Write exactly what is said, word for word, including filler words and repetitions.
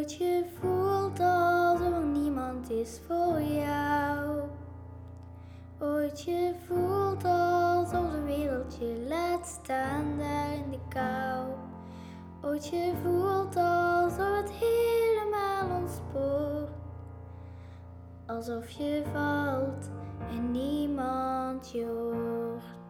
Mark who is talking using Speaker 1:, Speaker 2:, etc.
Speaker 1: Ooit je voelt alsof er niemand is voor jou. Ooit je voelt alsof de wereld je laat staan daar in de kou. Ooit je voelt alsof het helemaal ontspoort. Alsof je valt en niemand je hoort.